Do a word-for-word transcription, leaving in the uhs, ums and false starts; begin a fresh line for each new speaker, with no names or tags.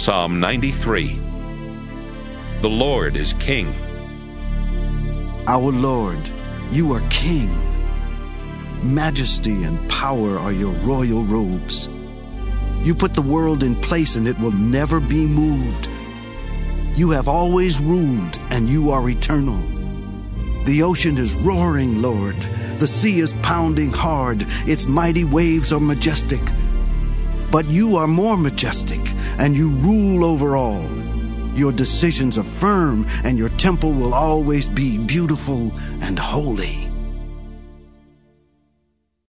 Psalm ninety-three. The Lord is King.
Our Lord, you are King. Majesty and power are your royal robes. You put the world in place and it will never be moved. You have always ruled and you are eternal. The ocean is roaring, Lord. The sea is pounding hard. Its mighty waves are majestic. But you are more majestic and you rule over all. Your decisions are firm and your temple will always be beautiful and holy.